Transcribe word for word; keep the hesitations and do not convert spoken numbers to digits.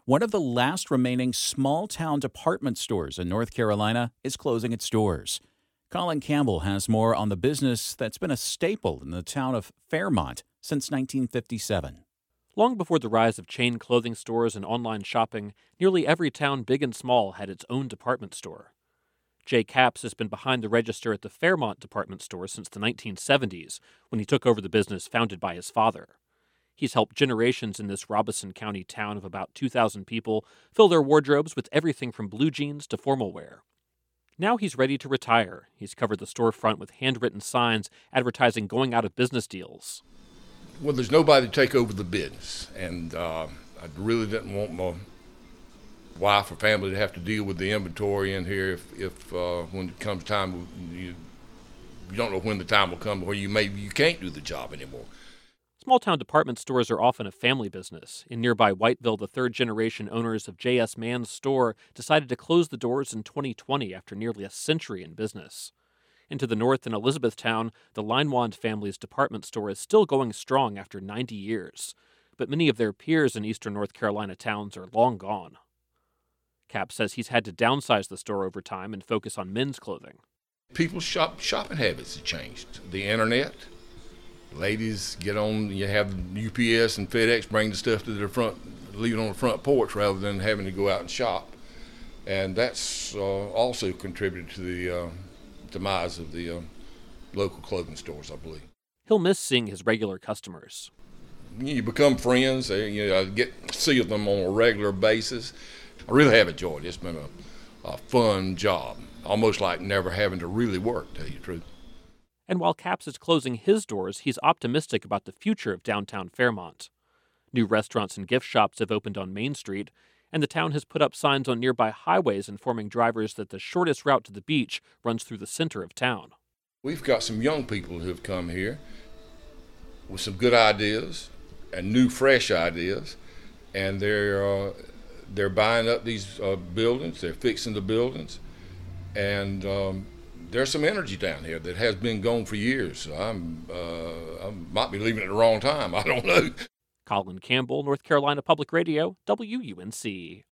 One of the last remaining small-town department stores in North Carolina is closing its doors. Colin Campbell has more on the business that's been a staple in the town of Fairmont since nineteen fifty-seven. Long before the rise of chain clothing stores and online shopping, nearly every town, big and small, had its own department store. Jay Capps has been behind the register at the Fairmont department store since the nineteen seventies, when he took over the business founded by his father. He's helped generations in this Robeson County town of about two thousand people fill their wardrobes with everything from blue jeans to formal wear. Now he's ready to retire. He's covered the storefront with handwritten signs advertising going out of business deals. Well, there's nobody to take over the business, and uh, I really didn't want my wife or family to have to deal with the inventory in here if, if uh, when it comes time, you, you don't know when the time will come where you maybe you can't do the job anymore. Small-town department stores are often a family business. In nearby Whiteville, the third-generation owners of J S Mann's store decided to close the doors in twenty twenty after nearly a century in business. And to the north in Elizabethtown, the Linewand family's department store is still going strong after ninety years. But many of their peers in eastern North Carolina towns are long gone. Cap says he's had to downsize the store over time and focus on men's clothing. People's shop, shopping habits have changed. The internet. Ladies get on, you have U P S and FedEx bring the stuff to the front, leave it on the front porch rather than having to go out and shop. And that's uh, also contributed to the uh, demise of the uh, local clothing stores, I believe. He'll miss seeing his regular customers. You become friends, you know, get to see them on a regular basis. I really have enjoyed it. It's been a, a fun job, almost like never having to really work, to tell you the truth. And while Capps is closing his doors, he's optimistic about the future of downtown Fairmont. New restaurants and gift shops have opened on Main Street, and the town has put up signs on nearby highways informing drivers that the shortest route to the beach runs through the center of town. We've got some young people who have come here with some good ideas and new, fresh ideas, and they're uh, they're buying up these uh, buildings, they're fixing the buildings, and um, there's some energy down here that has been gone for years. So I'm, uh, I might be leaving at the wrong time. I don't know. Colin Campbell, North Carolina Public Radio, W U N C.